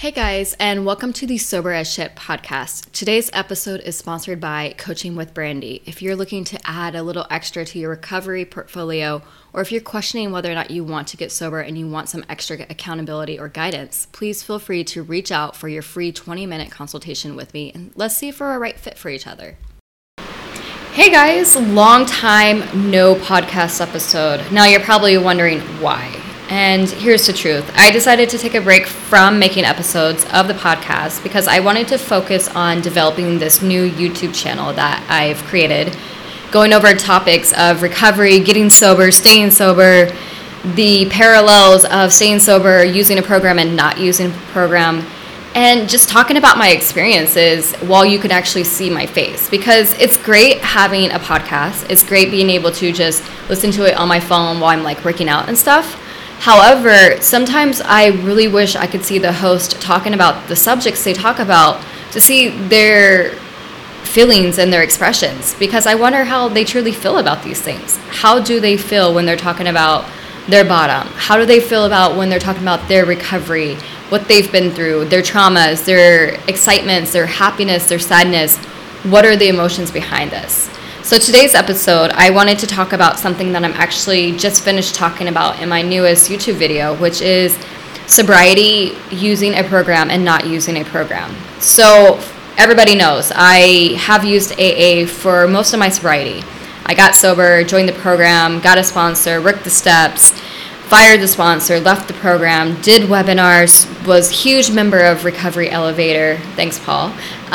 Hey guys, and welcome to the Sober as Shit podcast. Today's episode is sponsored by Coaching with Brandy. If you're looking to add a little extra to your recovery portfolio, or if you're questioning whether or not you want to get sober and you want some extra accountability or guidance, please feel free to reach out for your free 20-minute consultation with me, and let's see if we're a right fit for each other. Hey guys, long time no podcast episode. Now you're probably wondering why. And here's the truth. I decided to take a break from making episodes of the podcast because I wanted to focus on developing this new YouTube channel that I've created, going over topics of recovery, getting sober, staying sober, the parallels of staying sober, using a program and not using a program, and just talking about my experiences while you can actually see my face. Because it's great having a podcast. It's great being able to just listen to it on my phone while I'm working out and stuff. However, sometimes I really wish I could see the host talking about the subjects they talk about to see their feelings and their expressions, because I wonder how they truly feel about these things. How do they feel when they're talking about their bottom? How do they feel about when they're talking about their recovery, what they've been through, their traumas, their excitements, their happiness, their sadness? What are the emotions behind this? So today's episode, I wanted to talk about something that I'm actually just finished talking about in my newest YouTube video, which is sobriety using a program and not using a program. So everybody knows I have used AA for most of my sobriety. I got sober, joined the program, got a sponsor, worked the steps, fired the sponsor, left the program, did webinars, was a huge member of Recovery Elevator. Thanks, Paul.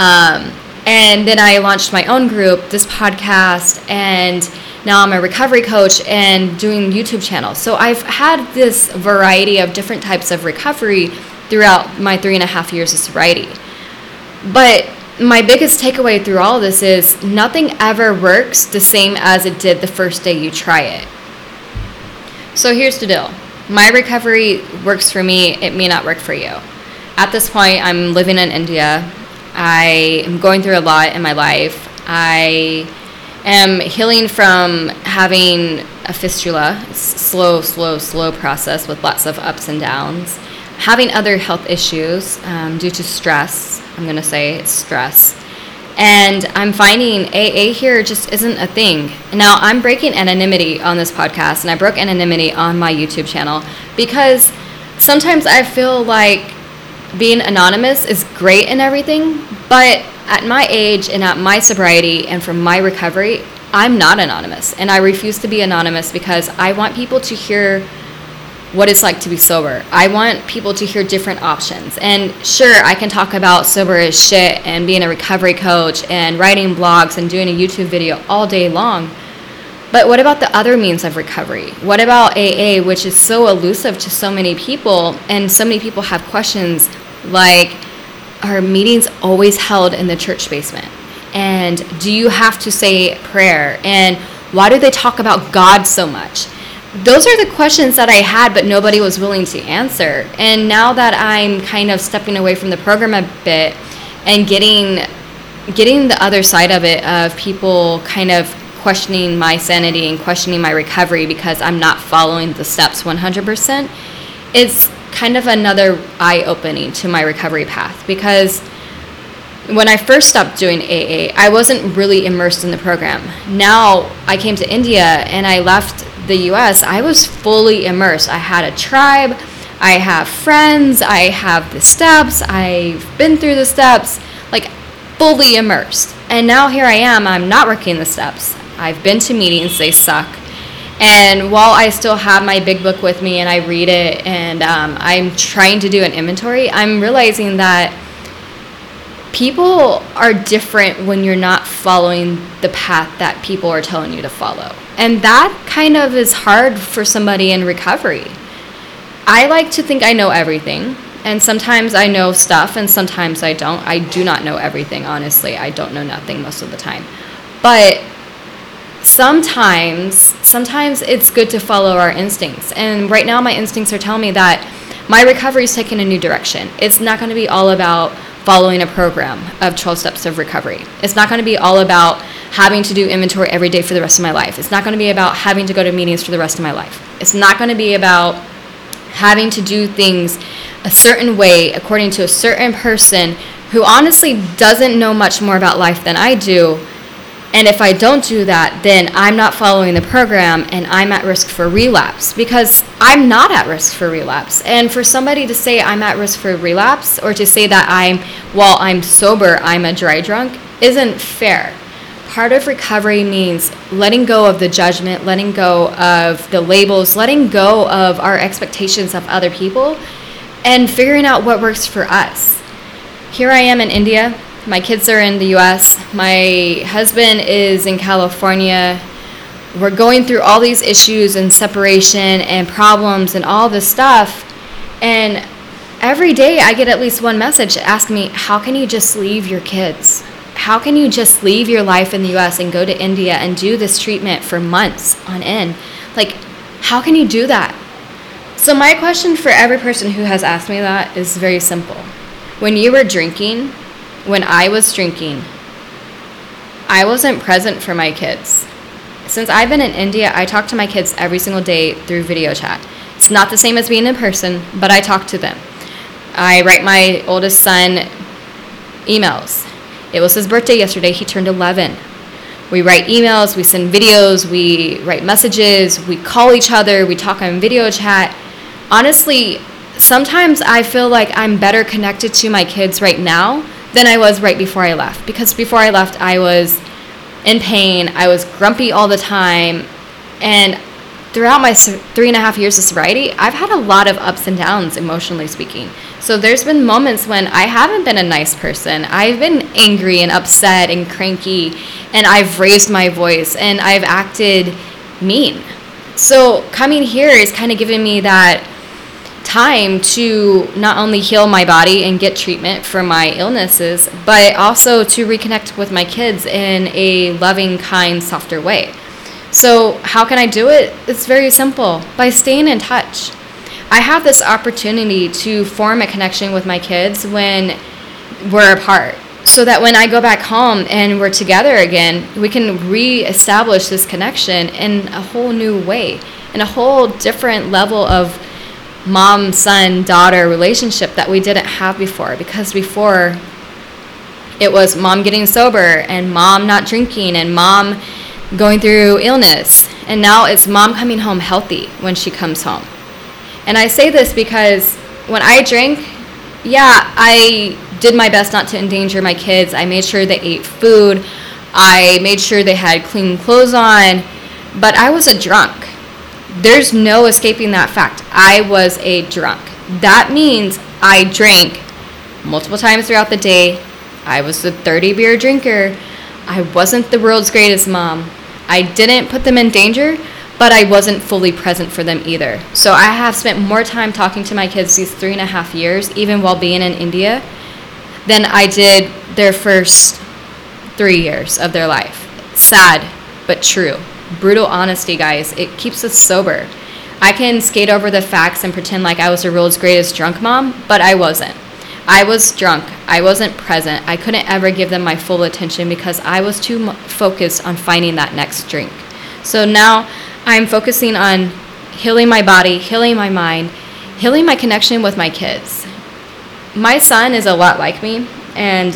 And then I launched my own group, this podcast, and now I'm a recovery coach and doing YouTube channels. So I've had this variety of different types of recovery throughout my 3.5 years of sobriety. But my biggest takeaway through all of this is nothing ever works the same as it did the first day you try it. So here's the deal. My recovery works for me. It may not work for you. At this point, I'm living in India. I am going through a lot in my life. I am healing from having a fistula. It's slow process with lots of ups and downs. Having other health issues due to stress. I'm going to say it's stress. And I'm finding AA here just isn't a thing. Now, I'm breaking anonymity on this podcast, and I broke anonymity on my YouTube channel because sometimes I feel like being anonymous is great and everything, but at my age and at my sobriety and from my recovery, I'm not anonymous, and I refuse to be anonymous because I want people to hear what it's like to be sober. I want people to hear different options. And sure, I can talk about sober as shit and being a recovery coach and writing blogs and doing a YouTube video all day long. But what about the other means of recovery? What about AA, which is so elusive to so many people, and so many people have questions like, are meetings always held in the church basement? And do you have to say prayer? And why do they talk about God so much? Those are the questions that I had, but nobody was willing to answer. And now that I'm kind of stepping away from the program a bit and getting the other side of it, of people kind of questioning my sanity and questioning my recovery because I'm not following the steps 100%, it's kind of another eye-opening to my recovery path. Because when I first stopped doing AA, I wasn't really immersed in the program. Now I came to India and I left the US, I was fully immersed. I had a tribe, I have friends, I have the steps, I've been through the steps, fully immersed. And now here I am, I'm not working the steps. I've been to meetings, they suck. And while I still have my big book with me and I read it and I'm trying to do an inventory, I'm realizing that people are different when you're not following the path that people are telling you to follow. And that kind of is hard for somebody in recovery. I like to think I know everything. And sometimes I know stuff and sometimes I don't. I do not know everything, honestly. I don't know nothing most of the time. But sometimes it's good to follow our instincts. And right now my instincts are telling me that my recovery is taking a new direction. It's not going to be all about following a program of 12 steps of recovery. It's not going to be all about having to do inventory every day for the rest of my life. It's not going to be about having to go to meetings for the rest of my life. It's not going to be about having to do things a certain way according to a certain person who honestly doesn't know much more about life than I do. And if I don't do that, then I'm not following the program and I'm at risk for relapse, because I'm not at risk for relapse. And for somebody to say I'm at risk for relapse, or to say that while I'm sober, I'm a dry drunk, isn't fair. Part of recovery means letting go of the judgment, letting go of the labels, letting go of our expectations of other people, and figuring out what works for us. Here I am in India. My kids are in the US. My husband is in California. We're going through all these issues and separation and problems and all this stuff. And every day I get at least one message asking me, how can you just leave your kids? How can you just leave your life in the US and go to India and do this treatment for months on end? Like, how can you do that? So my question for every person who has asked me that is very simple. When you were drinking, when I was drinking, I wasn't present for my kids. Since I've been in India, I talk to my kids every single day through video chat. It's not the same as being in person, but I talk to them. I write my oldest son emails. It was his birthday yesterday. He turned 11. We write emails, we send videos, we write messages, we call each other, we talk on video chat. Honestly, sometimes I feel like I'm better connected to my kids right now than I was right before I left. Because before I left, I was in pain, I was grumpy all the time, and throughout my 3.5 years of sobriety, I've had a lot of ups and downs, emotionally speaking. So there's been moments when I haven't been a nice person. I've been angry and upset and cranky, and I've raised my voice, and I've acted mean. So coming here is kind of giving me that time to not only heal my body and get treatment for my illnesses, but also to reconnect with my kids in a loving, kind, softer way. So how can I do it? It's very simple, by staying in touch. I have this opportunity to form a connection with my kids when we're apart, so that when I go back home and we're together again, we can reestablish this connection in a whole new way, in a whole different level of mom, son, daughter relationship that we didn't have before. Because before, it was mom getting sober and mom not drinking and mom going through illness. And now it's mom coming home healthy when she comes home. And I say this because when I drank, I did my best not to endanger my kids. I made sure they ate food. I made sure they had clean clothes on. But I was a drunk. There's no escaping that fact. I was a drunk. That means I drank multiple times throughout the day. I was a 30-beer drinker. I wasn't the world's greatest mom. I didn't put them in danger, but I wasn't fully present for them either. So I have spent more time talking to my kids these 3.5 years, even while being in India, than I did their first 3 years of their life. Sad, but true. Brutal honesty, guys. It keeps us sober. I can skate over the facts and pretend like I was the world's greatest drunk mom, but I wasn't. I was drunk. I wasn't present. I couldn't ever give them my full attention because I was too focused on finding that next drink. So now I'm focusing on healing my body, healing my mind, healing my connection with my kids. My son is a lot like me, and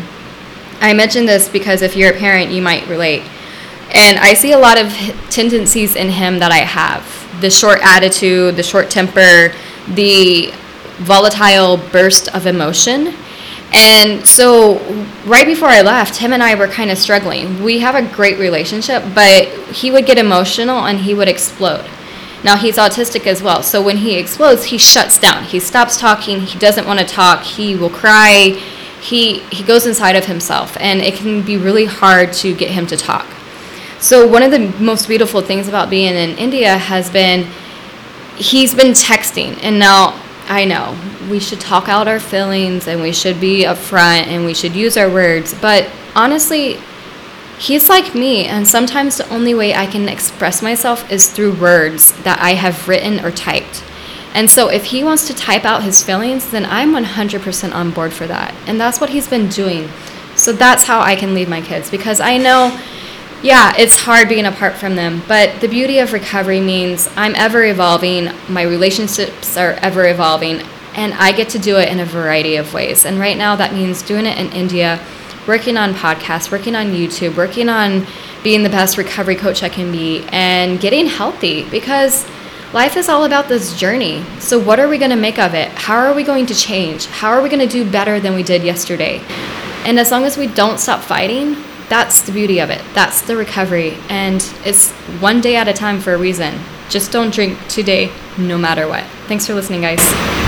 I mention this because if you're a parent, you might relate. And I see a lot of tendencies in him that I have. The short attitude, the short temper, the volatile burst of emotion. And so right before I left, him and I were kind of struggling. We have a great relationship, but he would get emotional and he would explode. Now, he's autistic as well. So when he explodes, he shuts down. He stops talking. He doesn't want to talk. He will cry. He goes inside of himself, and it can be really hard to get him to talk. So one of the most beautiful things about being in India has been he's been texting. And now I know we should talk out our feelings and we should be upfront and we should use our words. But honestly, he's like me. And sometimes the only way I can express myself is through words that I have written or typed. And so if he wants to type out his feelings, then I'm 100% on board for that. And that's what he's been doing. So that's how I can leave my kids, because I know, it's hard being apart from them, but the beauty of recovery means I'm ever evolving, my relationships are ever evolving, And I get to do it in a variety of ways. And right now that means doing it in India, working on podcasts, working on YouTube, working on being the best recovery coach I can be, and getting healthy, because life is all about this journey. So what are we going to make of it? How are we going to change? How are we going to do better than we did yesterday? And as long as we don't stop fighting, that's the beauty of it. That's the recovery. And it's one day at a time for a reason. Just don't drink today, no matter what. Thanks for listening, guys.